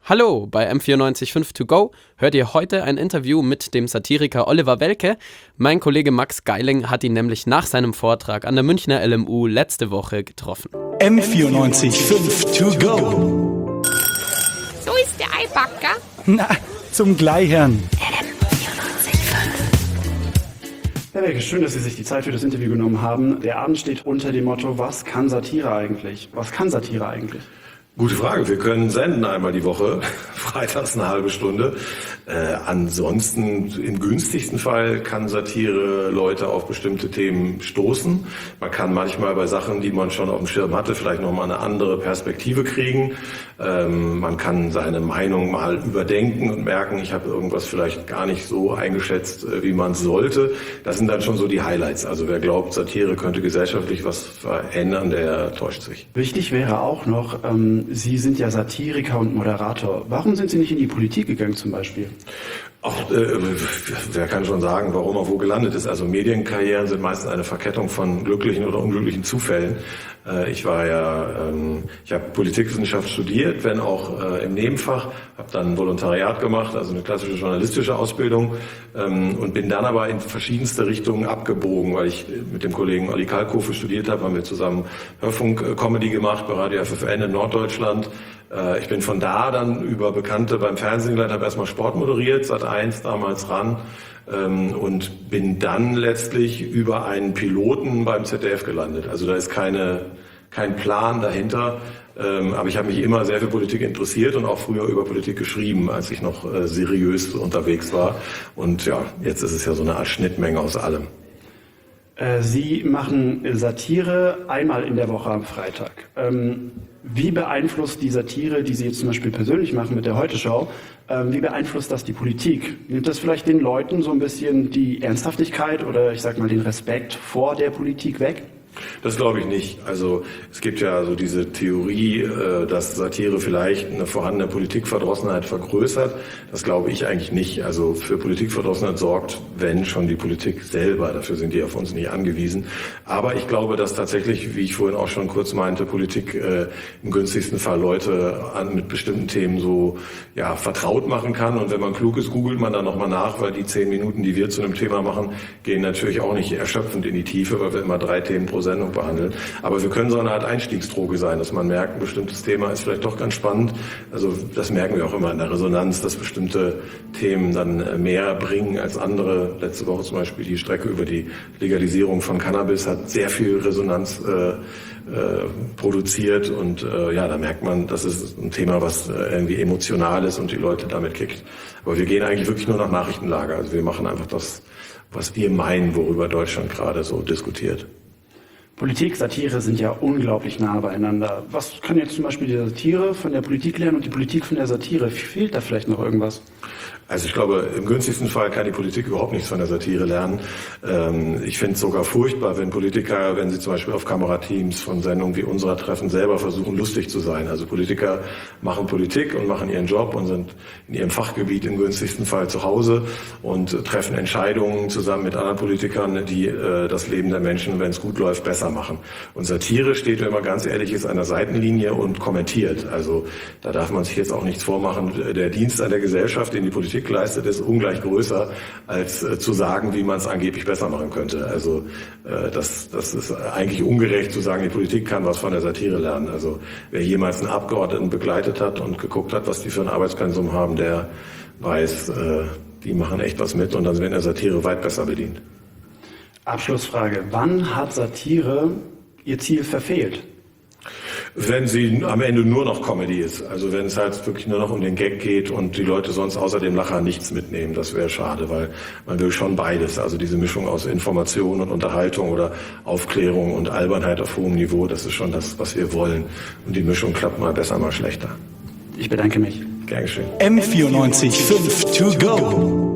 Hallo, bei M94.5 To Go hört ihr heute ein Interview mit dem Satiriker Oliver Welke. Mein Kollege Max Geiling hat ihn nämlich nach seinem Vortrag an der Münchner LMU letzte Woche getroffen. M94.5 To Go. So ist der Eibacker. Na, zum Gleichern. Herr Welke, schön, dass Sie sich die Zeit für das Interview genommen haben. Der Abend steht unter dem Motto, was kann Satire eigentlich? Was kann Satire eigentlich? Gute Frage. Wir können senden einmal die Woche, freitags eine halbe Stunde. Ansonsten im günstigsten Fall kann Satire Leute auf bestimmte Themen stoßen. Man kann manchmal bei Sachen, die man schon auf dem Schirm hatte, vielleicht nochmal eine andere Perspektive kriegen. Man kann seine Meinung mal überdenken und merken, ich habe irgendwas vielleicht gar nicht so eingeschätzt, wie man es sollte. Das sind dann schon so die Highlights. Also wer glaubt, Satire könnte gesellschaftlich was verändern, der täuscht sich. Wichtig wäre auch noch, Sie sind ja Satiriker und Moderator. Warum sind Sie nicht in die Politik gegangen zum Beispiel? Wer kann schon sagen, warum er wo gelandet ist? Also Medienkarrieren sind meistens eine Verkettung von glücklichen oder unglücklichen Zufällen. Ich habe Politikwissenschaft studiert, wenn auch im Nebenfach, habe dann ein Volontariat gemacht, also eine klassische journalistische Ausbildung und bin dann aber in verschiedenste Richtungen abgebogen, weil ich mit dem Kollegen Olli Kalkofe studiert habe, haben wir zusammen Hörfunk-Comedy gemacht bei Radio FFN in Norddeutschland. Ich bin von da dann über Bekannte beim Fernsehen geleitet, habe erstmal Sport moderiert, Sat.1 damals ran und bin dann letztlich über einen Piloten beim ZDF gelandet. Also da ist kein Plan dahinter, aber ich habe mich immer sehr für Politik interessiert und auch früher über Politik geschrieben, als ich noch seriös unterwegs war. Und ja, jetzt ist es ja so eine Art Schnittmenge aus allem. Sie machen Satire einmal in der Woche am Freitag. Wie beeinflusst die Satire, die Sie jetzt zum Beispiel persönlich machen mit der Heute-Show, wie beeinflusst das die Politik? Nimmt das vielleicht den Leuten so ein bisschen die Ernsthaftigkeit oder ich sag mal den Respekt vor der Politik weg? Das glaube ich nicht. Also es gibt ja so diese Theorie, dass Satire vielleicht eine vorhandene Politikverdrossenheit vergrößert. Das glaube ich eigentlich nicht. Also für Politikverdrossenheit sorgt, wenn schon die Politik selber. Dafür sind die auf uns nicht angewiesen. Aber ich glaube, dass tatsächlich, wie ich vorhin auch schon kurz meinte, Politik im günstigsten Fall Leute mit bestimmten Themen so vertraut machen kann. Und wenn man klug ist, googelt man dann nochmal nach, weil die 10 Minuten, die wir zu einem Thema machen, gehen natürlich auch nicht erschöpfend in die Tiefe, weil wir immer 3 Themen pro Sendung behandeln. Aber wir können so eine Art Einstiegsdroge sein, dass man merkt, ein bestimmtes Thema ist vielleicht doch ganz spannend. Also das merken wir auch immer in der Resonanz, dass bestimmte Themen dann mehr bringen als andere. Letzte Woche zum Beispiel die Strecke über die Legalisierung von Cannabis hat sehr viel Resonanz produziert und da merkt man, das ist ein Thema, was irgendwie emotional ist und die Leute damit kickt. Aber wir gehen eigentlich wirklich nur nach Nachrichtenlage. Also wir machen einfach das, was wir meinen, worüber Deutschland gerade so diskutiert. Politik, Satire sind ja unglaublich nah beieinander. Was kann jetzt zum Beispiel die Satire von der Politik lernen und die Politik von der Satire? Fehlt da vielleicht noch irgendwas? Also ich glaube, im günstigsten Fall kann die Politik überhaupt nichts von der Satire lernen. Ich finde es sogar furchtbar, wenn Politiker, wenn sie zum Beispiel auf Kamerateams von Sendungen wie unserer treffen, selber versuchen, lustig zu sein. Also Politiker machen Politik und machen ihren Job und sind in ihrem Fachgebiet im günstigsten Fall zu Hause und treffen Entscheidungen zusammen mit anderen Politikern, die das Leben der Menschen, wenn es gut läuft, besser machen. Und Satire steht, wenn man ganz ehrlich ist, an der Seitenlinie und kommentiert. Also da darf man sich jetzt auch nichts vormachen. Der Dienst an der Gesellschaft, den die Politik leistet, ist ungleich größer, als zu sagen, wie man es angeblich besser machen könnte. Also das ist eigentlich ungerecht zu sagen, die Politik kann was von der Satire lernen. Also wer jemals einen Abgeordneten begleitet hat und geguckt hat, was die für ein Arbeitspensum haben, der weiß, die machen echt was mit und dann sind wir in der Satire weit besser bedient. Abschlussfrage. Wann hat Satire ihr Ziel verfehlt? Wenn sie am Ende nur noch Comedy ist, also wenn es halt wirklich nur noch um den Gag geht und die Leute sonst außer dem Lacher nichts mitnehmen, das wäre schade, weil man will schon beides, also diese Mischung aus Information und Unterhaltung oder Aufklärung und Albernheit auf hohem Niveau, das ist schon das, was wir wollen und die Mischung klappt mal besser, mal schlechter. Ich bedanke mich. Gern geschehen. M94.5 To Go.